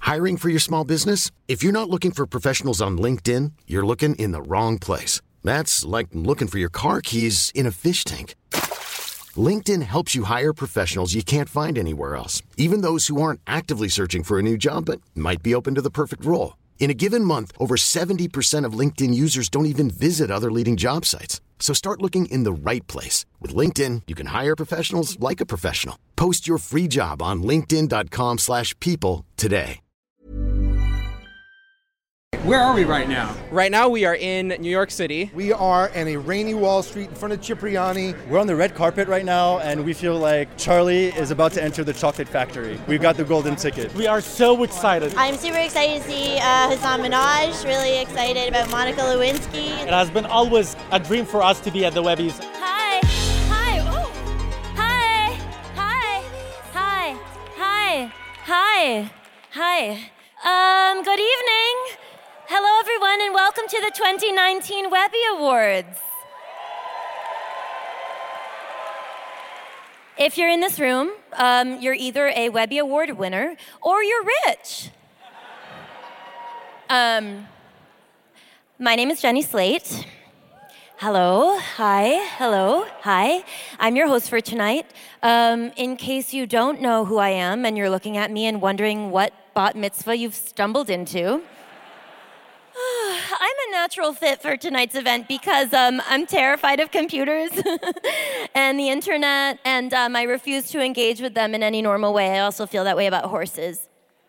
Hiring for your small business? If you're not looking for professionals on LinkedIn, you're looking in the wrong place. That's like looking for your car keys in a fish tank. LinkedIn helps you hire professionals you can't find anywhere else, even those who aren't actively searching for a new job but might be open to the perfect role. In a given month, over 70% of LinkedIn users don't even visit other leading job sites. So start looking in the right place. With LinkedIn, you can hire professionals like a professional. Post your free job on linkedin.com/people today. Where are we right now? Right now we are in New York City. We are in a rainy Wall Street in front of Cipriani. We're on the red carpet right now, and we feel like Charlie is about to enter the chocolate factory. We've got the golden ticket. We are so excited. I'm super excited to see Hasan Minhaj, really excited about Monica Lewinsky. It has been always a dream for us to be at the Webbies. Hi, oh, hi, good evening. Hello everyone and welcome to the 2019 Webby Awards. If you're in this room, you're either a Webby Award winner or you're rich. My name is Jenny Slate. Hello, hi. I'm your host for tonight. In case you don't know who I am and you're looking at me and wondering what bat mitzvah you've stumbled into, I'm a natural fit for tonight's event because I'm terrified of computers and the internet, and I refuse to engage with them in any normal way. I also feel that way about horses.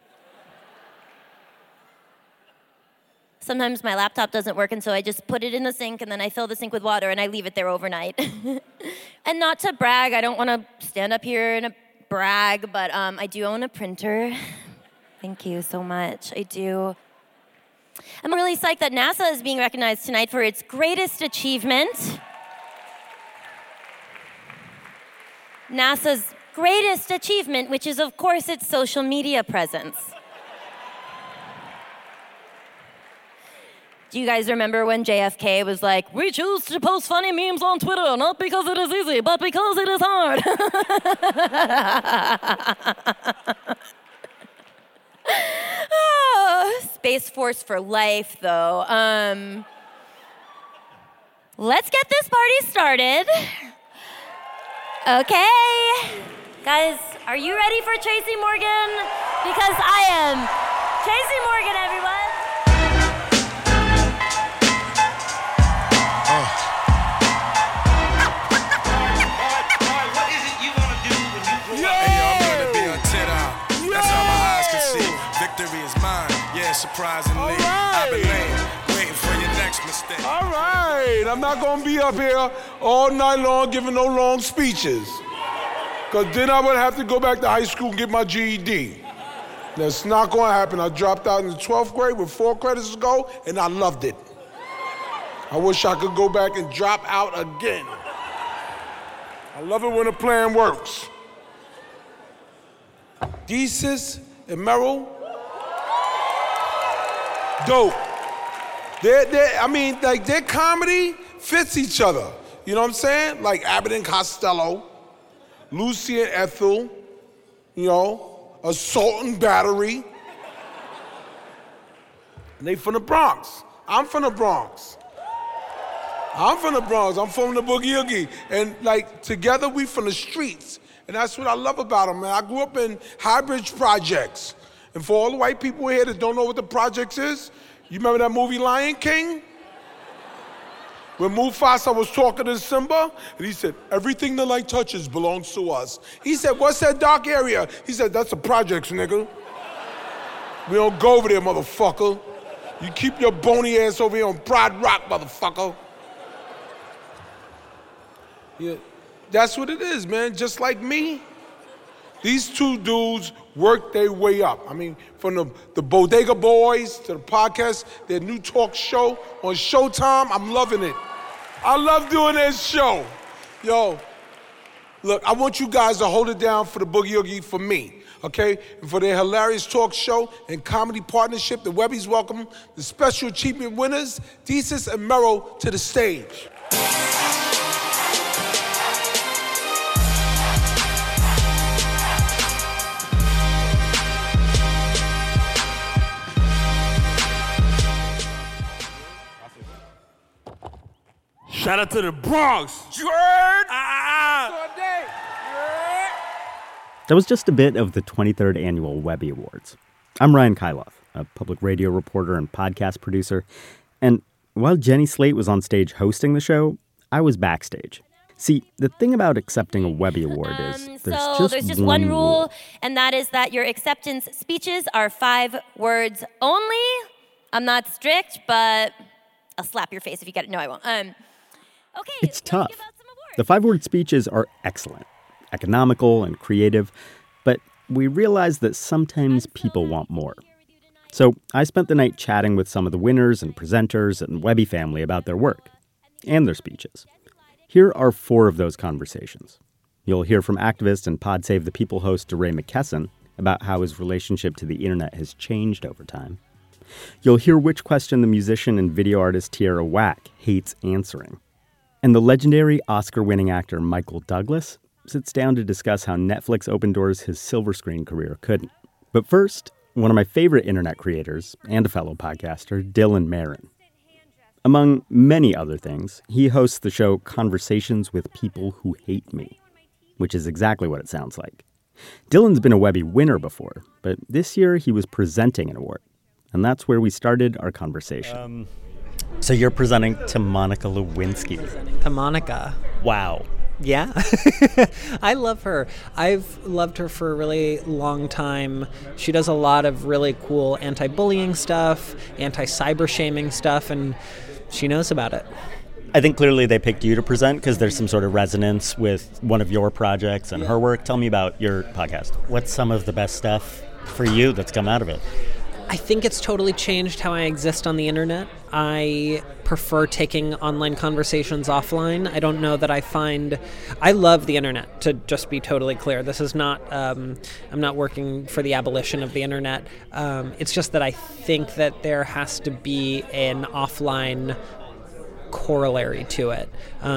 Sometimes my laptop doesn't work, and so I just put it in the sink, and then I fill the sink with water, and I leave it there overnight. And not to brag, I don't want to stand up here and brag, but I do own a printer. Thank you so much. I do. I'm really psyched that NASA is being recognized tonight for its greatest achievement. NASA's greatest achievement, which is, of course, its social media presence. Do you guys remember when JFK was like, "We choose to post funny memes on Twitter, not because it is easy, but because it is hard." Space Force for life, though. Let's get this party started. Okay. Guys, are you ready for Tracy Morgan? Because I am. Tracy Morgan, everyone. What is it you want to do when you grow up? Hey, I'm gonna be on 10 out. That's all my eyes can see. Victory is mine. Yeah, surprisingly. I've been waiting for your next mistake. All right. I'm not going to be up here all night long giving no long speeches. Because then I would have to go back to high school and get my GED. That's not going to happen. I dropped out in the 12th grade with 4 credits to go, and I loved it. I wish I could go back and drop out again. I love it when a plan works. Desus and Meryl, dope. Their comedy fits each other. You know what I'm saying? Like Abbott and Costello, Lucy and Ethel, you know, Assault and Battery. And they from the Bronx. I'm from the Bronx. I'm from the Boogie Oogie. And like together we from the streets. And that's what I love about them, man. I grew up in Highbridge Projects. And for all the white people here that don't know what the projects is, you remember that movie Lion King? When Mufasa was talking to Simba, and he said, "Everything the light touches belongs to us." He said, "What's that dark area?" He said, "That's the projects, nigga. We don't go over there, motherfucker. You keep your bony ass over here on Pride Rock, motherfucker." Yeah, that's what it is, man. Just like me, these two dudes worked their way up. I mean, from the Bodega Boys to the podcast, their new talk show on Showtime, I'm loving it. I love doing this show. Yo, look, I want you guys to hold it down for the Boogie Oogie for me, okay? And for their hilarious talk show and comedy partnership, the Webbies welcome the special achievement winners, Desus and Meryl, to the stage. Shout out to the Bronx. That was just a bit of the 23rd Annual Webby Awards. I'm Ryan Kailoff, a public radio reporter and podcast producer. And while Jenny Slate was on stage hosting the show, I was backstage. See, the thing about accepting a Webby Award is there's just one rule, and that is that your acceptance speeches are 5 words only. I'm not strict, but I'll slap your face if you get it. No, I won't. Okay. It's tough. The 5-word speeches are excellent, economical and creative, but we realize that sometimes people want more. So I spent the night chatting with some of the winners and presenters and Webby family about their work and their speeches. Here are 4 of those conversations. You'll hear from activist and Pod Save the People host DeRay McKesson about how his relationship to the internet has changed over time. You'll hear which question the musician and video artist Tierra Whack hates answering. And the legendary Oscar-winning actor Michael Douglas sits down to discuss how Netflix opened doors his silver screen career couldn't. But first, one of my favorite internet creators and a fellow podcaster, Dylan Marron. Among many other things, he hosts the show Conversations with People Who Hate Me, which is exactly what it sounds like. Dylan's been a Webby winner before, but this year he was presenting an award. And that's where we started our conversation. So you're presenting to Monica Lewinsky. To Monica. Wow. Yeah. I love her. I've loved her for a really long time. She does a lot of really cool anti-bullying stuff, anti-cyber shaming stuff, and she knows about it. I think clearly they picked you to present because there's some sort of resonance with one of your projects and her work. Tell me about your podcast. What's some of the best stuff for you that's come out of it? I think it's totally changed how I exist on the internet. I prefer taking online conversations offline. I don't know that I love the internet, to just be totally clear. This is not, I'm not working for the abolition of the internet. It's just that I think that there has to be an offline corollary to it.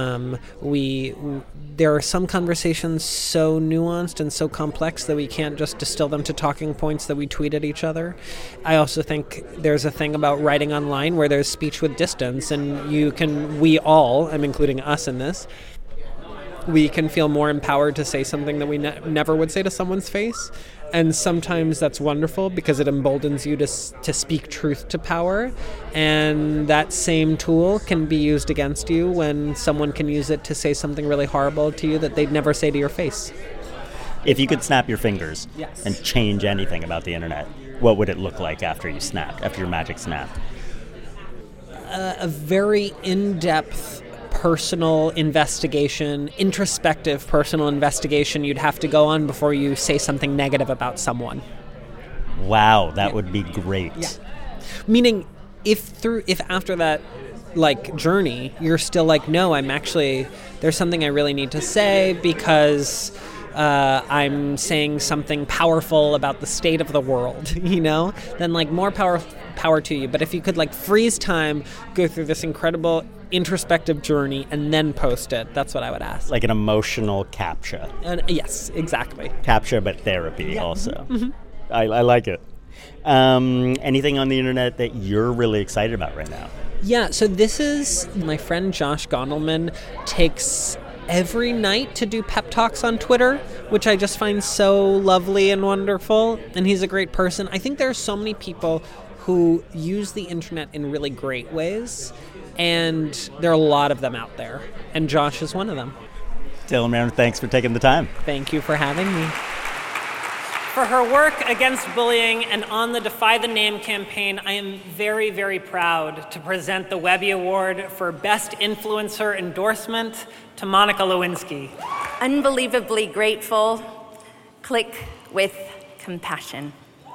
There are some conversations so nuanced and so complex that we can't just distill them to talking points that we tweet at each other. I also think there's a thing about writing online where there's speech with distance, and we all, I'm including us in this, we can feel more empowered to say something that we never would say to someone's face. And sometimes that's wonderful because it emboldens you to speak truth to power. And that same tool can be used against you when someone can use it to say something really horrible to you that they'd never say to your face. If you could snap your fingers and change anything about the internet, what would it look like after you snapped, after your magic snap? A very in-depth personal investigation, introspective personal investigation you'd have to go on before you say something negative about someone. Wow, that would be great. Yeah. Meaning, if after that journey, you're still like, no, there's something I really need to say because I'm saying something powerful about the state of the world, then more power to you. But if you could freeze time, go through this incredible introspective journey and then post it, that's what I would ask. Like an emotional CAPTCHA. Yes, exactly. CAPTCHA, but therapy also. Mm-hmm. I like it. Anything on the internet that you're really excited about right now? Yeah, so this is my friend Josh Gondelman takes every night to do pep talks on Twitter, which I just find so lovely and wonderful, and he's a great person. I think there are so many people who use the internet in really great ways, and there are a lot of them out there, and Josh is one of them. Dylan Marron, thanks for taking the time. Thank you for having me. For her work against bullying and on the Defy the Name campaign, I am very, very proud to present the Webby Award for Best Influencer Endorsement to Monica Lewinsky. Unbelievably grateful. Click with compassion.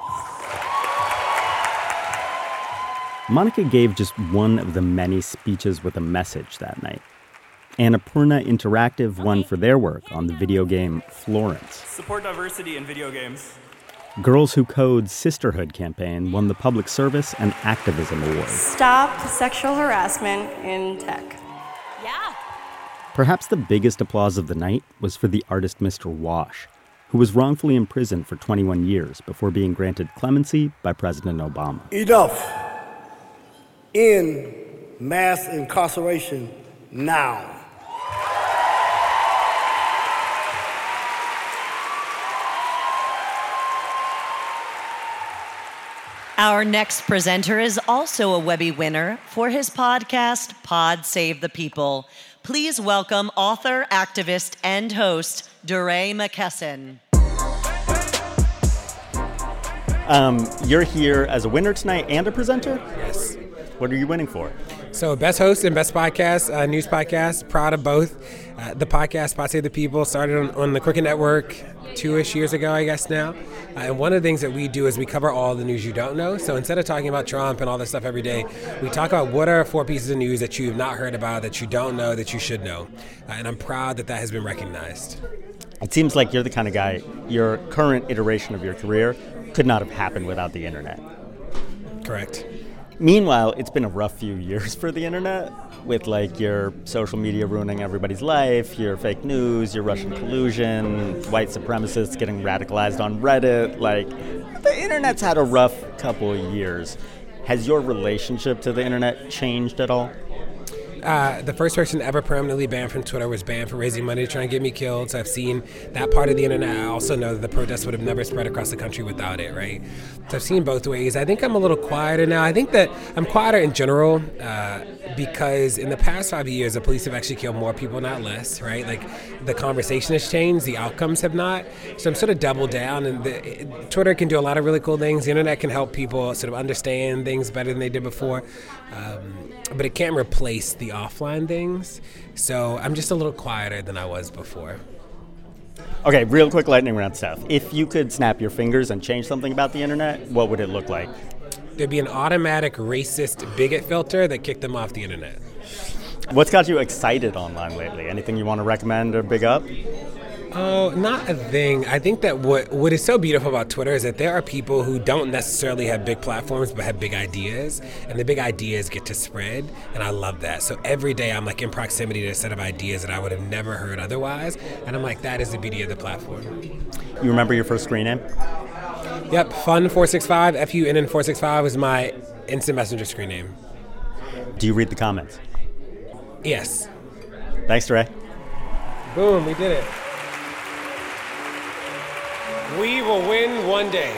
Monica gave just one of the many speeches with a message that night. Annapurna Interactive won for their work on the video game Florence. Support diversity in video games. Girls Who Code's Sisterhood campaign won the Public Service and Activism Award. Stop sexual harassment in tech. Yeah. Perhaps the biggest applause of the night was for the artist Mr. Wash, who was wrongfully imprisoned for 21 years before being granted clemency by President Obama. Enough. End mass incarceration now. Our next presenter is also a Webby winner for his podcast, Pod Save the People. Please welcome author, activist, and host, DeRay McKesson. You're here as a winner tonight and a presenter? Yes. What are you winning for? So best host and best podcast, news podcast, proud of both. The podcast, Pod Save the People, started on the Crooked Network 2-ish years ago, I guess now. And one of the things that we do is we cover all the news you don't know. So instead of talking about Trump and all this stuff every day, we talk about what are 4 pieces of news that you've not heard about, that you don't know, that you should know. And I'm proud that has been recognized. It seems like you're the kind of guy, your current iteration of your career could not have happened without the internet. Correct. Meanwhile, it's been a rough few years for the internet, with like your social media ruining everybody's life, your fake news, your Russian collusion, white supremacists getting radicalized on Reddit. Like, the internet's had a rough couple of years. Has your relationship to the internet changed at all? The first person ever permanently banned from Twitter was banned for raising money to try and get me killed. So I've seen that part of the internet. I also know that the protests would have never spread across the country without it, right? So I've seen both ways. I think I'm a little quieter now. I think that I'm quieter in general because in the past 5 years, the police have actually killed more people, not less, right? Like, the conversation has changed, the outcomes have not. So I'm sort of doubled down, and Twitter can do a lot of really cool things. The internet can help people sort of understand things better than they did before. But it can't replace the offline things. So I'm just a little quieter than I was before. Okay, real quick lightning round stuff. If you could snap your fingers and change something about the internet, what would it look like? There'd be an automatic racist bigot filter that kicked them off the internet. What's got you excited online lately? Anything you want to recommend or big up? Oh, not a thing. I think that what is so beautiful about Twitter is that there are people who don't necessarily have big platforms but have big ideas, and the big ideas get to spread, and I love that. So every day I'm like in proximity to a set of ideas that I would have never heard otherwise, and I'm like, that is the beauty of the platform. You remember your first screen name? Yep, Fun465, FUNN465 was my instant messenger screen name. Do you read the comments? Yes. Thanks, DeRay. Boom, we did it. We will win one day.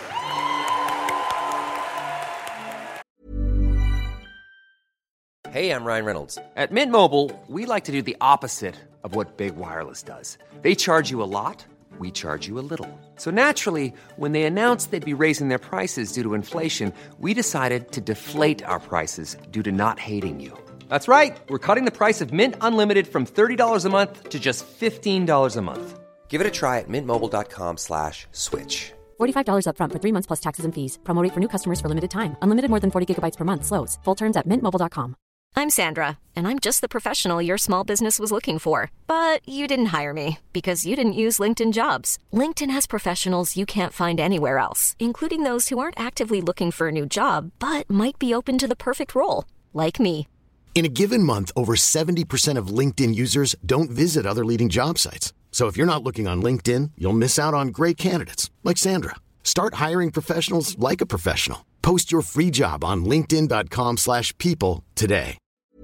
Hey, I'm Ryan Reynolds. At Mint Mobile, we like to do the opposite of what Big Wireless does. They charge you a lot, we charge you a little. So naturally, when they announced they'd be raising their prices due to inflation, we decided to deflate our prices due to not hating you. That's right. We're cutting the price of Mint Unlimited from $30 a month to just $15 a month. Give it a try at mintmobile.com/switch. $45 up front for 3 months plus taxes and fees. Promo rate for new customers for limited time. Unlimited more than 40 gigabytes per month slows. Full terms at mintmobile.com. I'm Sandra, and I'm just the professional your small business was looking for. But you didn't hire me because you didn't use LinkedIn Jobs. LinkedIn has professionals you can't find anywhere else, including those who aren't actively looking for a new job, but might be open to the perfect role, like me. In a given month, over 70% of LinkedIn users don't visit other leading job sites. So if you're not looking on LinkedIn, you'll miss out on great candidates like Sandra. Start hiring professionals like a professional. Post your free job on linkedin.com/people today.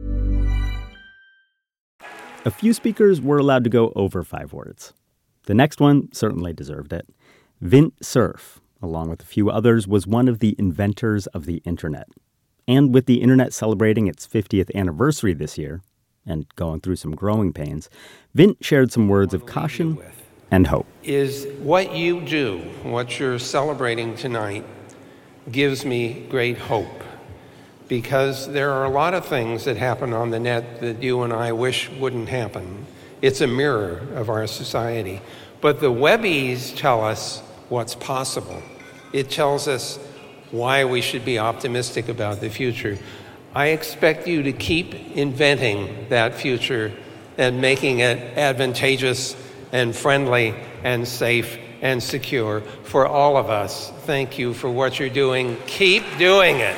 A few speakers were allowed to go over 5 words. The next one certainly deserved it. Vint Cerf, along with a few others, was one of the inventors of the internet. And with the internet celebrating its 50th anniversary this year, and going through some growing pains, Vint shared some words of caution and hope. Is what you do, what you're celebrating tonight, gives me great hope. Because there are a lot of things that happen on the net that you and I wish wouldn't happen. It's a mirror of our society. But the Webbies tell us what's possible. It tells us why we should be optimistic about the future. I expect you to keep inventing that future and making it advantageous and friendly and safe and secure for all of us. Thank you for what you're doing. Keep doing it.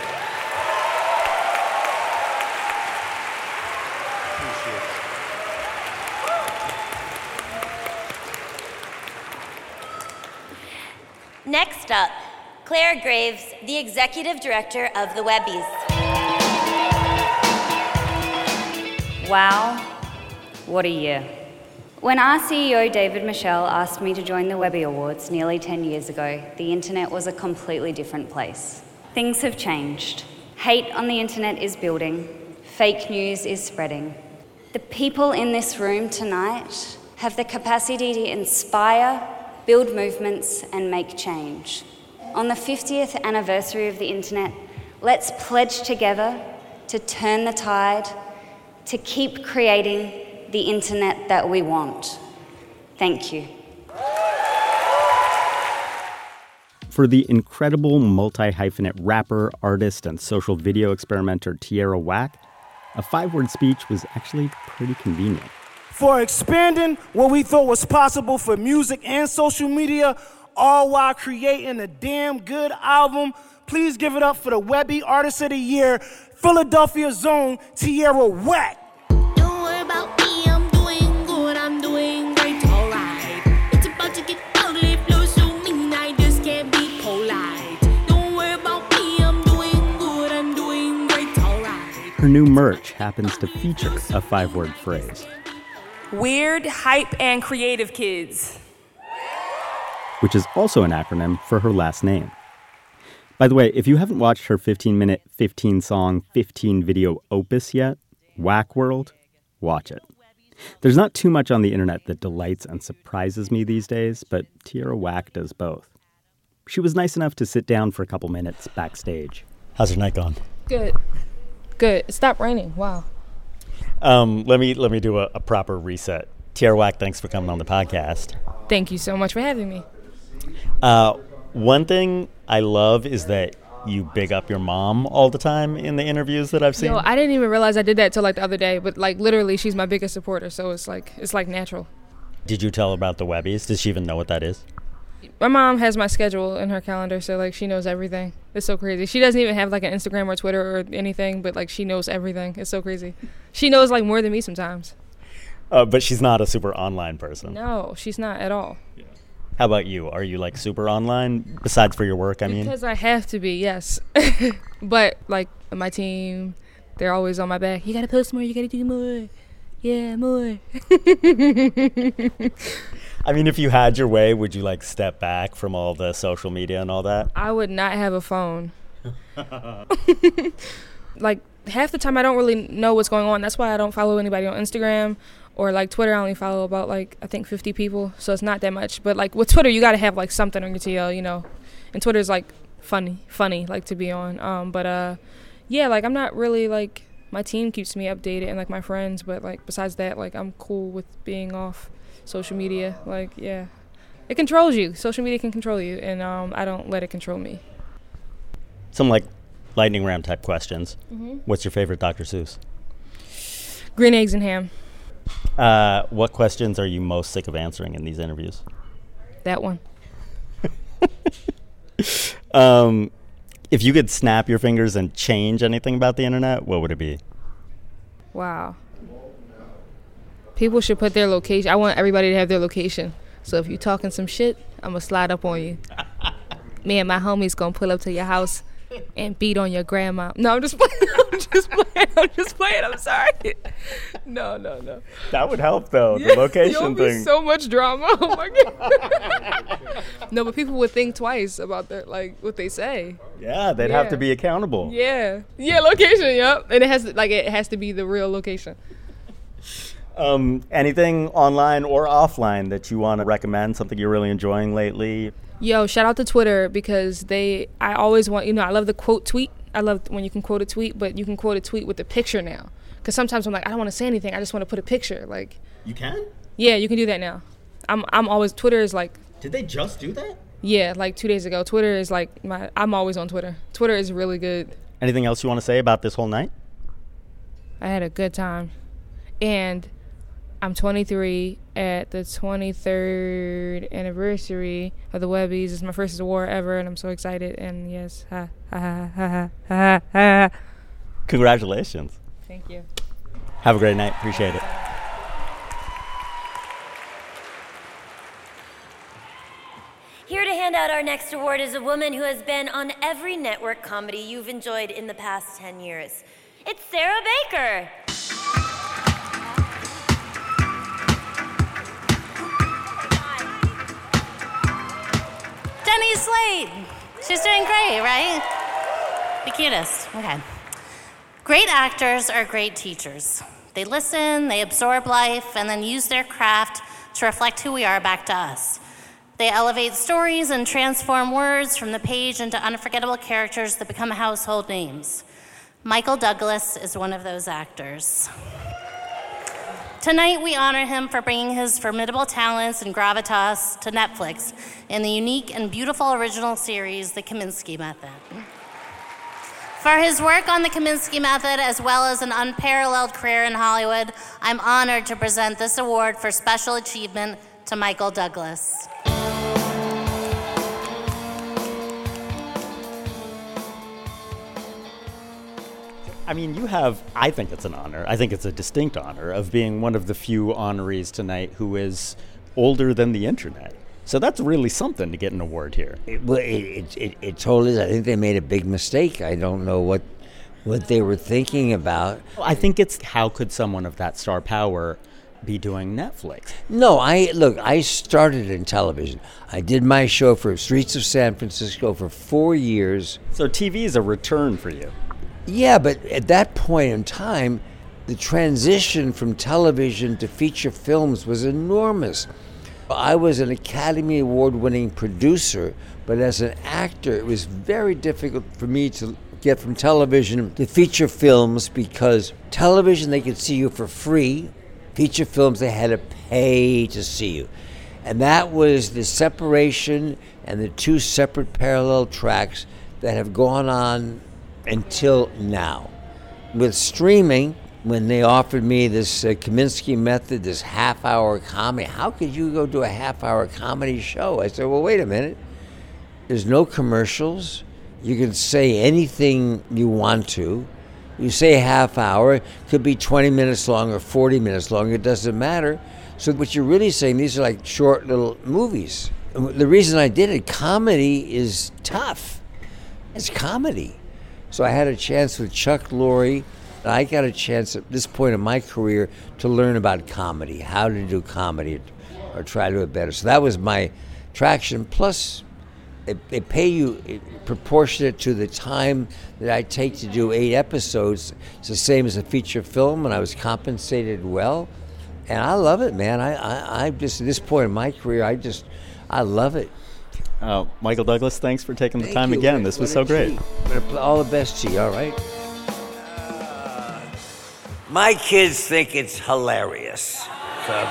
Next up, Claire Graves, the executive director of the Webbies. Wow, what a year. When our CEO David Michel asked me to join the Webby Awards nearly 10 years ago, the internet was a completely different place. Things have changed. Hate on the internet is building. Fake news is spreading. The people in this room tonight have the capacity to inspire, build movements, and make change. On the 50th anniversary of the internet, let's pledge together to turn the tide, to keep creating the internet that we want. Thank you. For the incredible multi-hyphenate rapper, artist, and social video experimenter Tierra Whack, a 5-word speech was actually pretty convenient. For expanding what we thought was possible for music and social media, all while creating a damn good album, please give it up for the Webby Artist of the Year, Philadelphia's own Tierra Whack. Don't worry about me, I'm doing good, I'm doing great, alright. It's about to get ugly, flow so mean, I just can't be polite. Don't worry about me, I'm doing good, I'm doing great, alright. Her new merch happens to feature a 5-word phrase. Weird, hype, and creative kids. Which is also an acronym for her last name. By the way, if you haven't watched her 15-minute, 15-song, 15-video opus yet, Whack World, watch it. There's not too much on the internet that delights and surprises me these days, but Tierra Whack does both. She was nice enough to sit down for a couple minutes backstage. How's your night gone? Good. It stopped raining. Wow. Let me do a proper reset. Tierra Whack, thanks for coming on the podcast. Thank you so much for having me. One thing I love is that you big up your mom all the time in the interviews that I've seen. Yo, I didn't even realize I did that till like the other day, but like literally she's my biggest supporter, so it's like natural. Did you tell her about the Webbies? Does she even know what that is? My mom has my schedule in her calendar, so like she knows everything. It's so crazy. She doesn't even have like an Instagram or Twitter or anything, but like she knows everything. It's so crazy. She knows like more than me sometimes. But she's not a super online person. No, she's not at all. Yeah. How about you? Are you like super online besides for your work? I mean, because I have to be, yes. But like my team, they're always on my back. You gotta post more. You gotta do more. Yeah, more. I mean, if you had your way, would you like step back from all the social media and all that? I would not have a phone. Like half the time I don't really know what's going on. That's why I don't follow anybody on Instagram or like Twitter. I only follow about like I think 50 people, so it's not that much. But like with Twitter, you got to have like something on your TL, you know. And Twitter's like funny like to be on. But yeah, like I'm not really like my team keeps me updated and like my friends, but like besides that, like I'm cool with being off social media. Like yeah, it controls you. Social media can control you, and I don't let it control me. Some like lightning round type questions. Mm-hmm. What's your favorite Dr. Seuss? Green eggs and ham. What questions are you most sick of answering in these interviews? That one. If you could snap your fingers and change anything about the internet, what would it be? Wow. People should put their location. I want everybody to have their location. So if you talking some shit, I'm going to slide up on you. Me and my homies going to pull up to your house and beat on your grandma. No, I'm just playing. I'm sorry. No. That would help, though, the location thing. So much drama. Oh, my God. No, but people would think twice about their, like, what they say. Yeah, they'd have to be accountable. Yeah, location, yep. And it has to be the real location. Anything online or offline that you want to recommend, something you're really enjoying lately? Yo, shout out to Twitter because I always want, I love the quote tweet. I love when you can quote a tweet, but you can quote a tweet with a picture now. Because sometimes I'm like, I don't want to say anything. I just want to put a picture. Like, you can? Yeah, you can do that now. I'm always, Twitter is like. Did they just do that? Yeah, like 2 days ago. Twitter is like I'm always on Twitter. Twitter is really good. Anything else you want to say about this whole night? I had a good time. And I'm 23 at the 23rd anniversary of the Webbies. It's my first award ever, and I'm so excited. And yes, ha, ha, ha, ha, ha, ha. Congratulations. Thank you. Have a great night. Appreciate it. Here to hand out our next award is a woman who has been on every network comedy you've enjoyed in the past 10 years. It's Sarah Baker. Jenny Slate. She's doing great, right? The cutest. Okay. Great actors are great teachers. They listen, they absorb life, and then use their craft to reflect who we are back to us. They elevate stories and transform words from the page into unforgettable characters that become household names. Michael Douglas is one of those actors. Tonight, we honor him for bringing his formidable talents and gravitas to Netflix in the unique and beautiful original series, The Kominsky Method. For his work on The Kominsky Method, as well as an unparalleled career in Hollywood, I'm honored to present this award for special achievement to Michael Douglas. I mean, you have, I think it's an honor, I think it's a distinct honor of being one of the few honorees tonight who is older than the internet. So that's really something to get an award here. It totally is. I think they made a big mistake. I don't know what they were thinking about. I think it's how could someone of that star power be doing Netflix? No, I started in television. I did my show for Streets of San Francisco for 4 years. So TV is a return for you. Yeah, but at that point in time, the transition from television to feature films was enormous. I was an Academy Award-winning producer, but as an actor, it was very difficult for me to get from television to feature films because television, they could see you for free. Feature films, they had to pay to see you. And that was the separation and the two separate parallel tracks that have gone on until now. With streaming, when they offered me this Kominsky Method, this half-hour comedy, how could you go do a half-hour comedy show? I said, well, wait a minute. There's no commercials. You can say anything you want to. You say half hour, it could be 20 minutes long or 40 minutes long, it doesn't matter. So what you're really saying, these are like short little movies. The reason I did it, comedy is tough. It's comedy. So I had a chance with Chuck Lorre. I got a chance at this point in my career to learn about comedy, how to do comedy or try to do it better. So that was my traction. Plus, they pay you proportionate to the time that I take to do 8 episodes. It's the same as a feature film, and I was compensated well. And I love it, man. I just, at this point in my career, I love it. Michael Douglas, thanks for taking the time again. This was so great. All the best to you, all right? My kids think it's hilarious. So.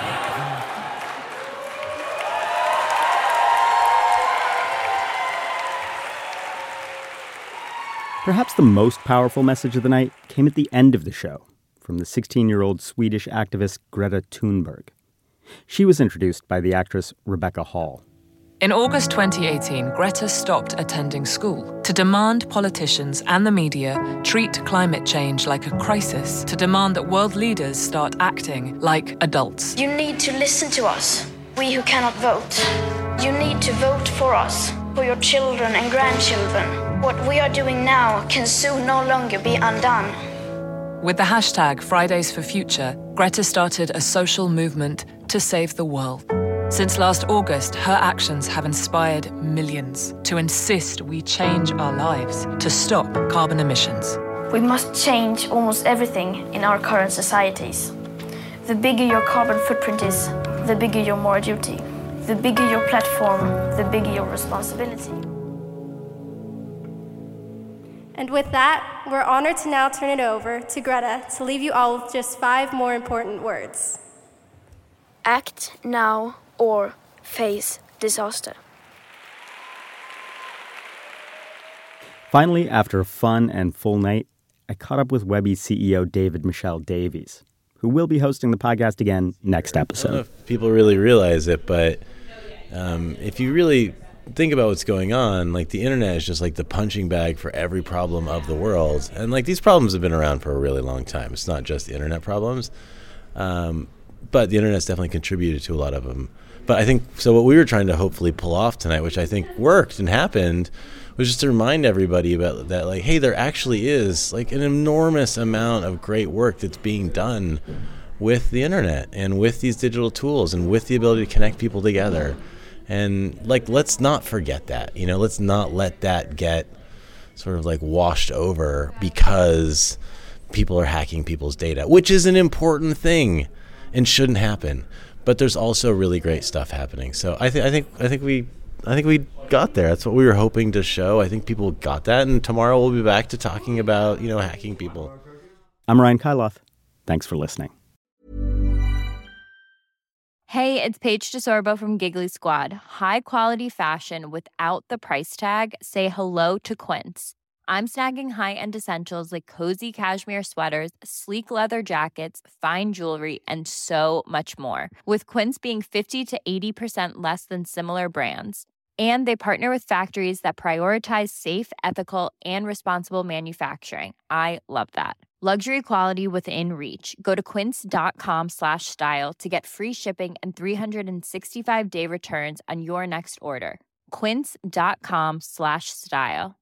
Perhaps the most powerful message of the night came at the end of the show from the 16-year-old Swedish activist Greta Thunberg. She was introduced by the actress Rebecca Hall. In August 2018, Greta stopped attending school to demand politicians and the media treat climate change like a crisis, to demand that world leaders start acting like adults. You need to listen to us, we who cannot vote. You need to vote for us, for your children and grandchildren. What we are doing now can soon no longer be undone. With the hashtag Fridays for Future, Greta started a social movement to save the world. Since last August, her actions have inspired millions to insist we change our lives to stop carbon emissions. We must change almost everything in our current societies. The bigger your carbon footprint is, the bigger your moral duty. The bigger your platform, the bigger your responsibility. And with that, we're honored to now turn it over to Greta to leave you all with just 5 more important words. Act now or face disaster. Finally, after a fun and full night, I caught up with Webby CEO David Michel Davies, who will be hosting the podcast again next episode. I don't know if people really realize it, but if you really think about what's going on, like the internet is just like the punching bag for every problem of the world. And like these problems have been around for a really long time. It's not just internet problems. But the internet's definitely contributed to a lot of them. But I think, so what we were trying to hopefully pull off tonight, which I think worked and happened, was just to remind everybody about that, like, hey, there actually is like an enormous amount of great work that's being done with the internet and with these digital tools and with the ability to connect people together. And like, let's not forget that, you know, let's not let that get sort of like washed over because people are hacking people's data, which is an important thing and shouldn't happen. But there's also really great stuff happening. So I think we got there. That's what we were hoping to show. I think people got that, and tomorrow we'll be back to talking about, you know, hacking people. I'm Ryan Kailath. Thanks for listening. Hey, it's Paige DeSorbo from Giggly Squad. High quality fashion without the price tag. Say hello to Quince. I'm snagging high-end essentials like cozy cashmere sweaters, sleek leather jackets, fine jewelry, and so much more. With Quince being 50 to 80% less than similar brands. And they partner with factories that prioritize safe, ethical, and responsible manufacturing. I love that. Luxury quality within reach. Go to quince.com/style to get free shipping and 365-day returns on your next order. Quince.com/style.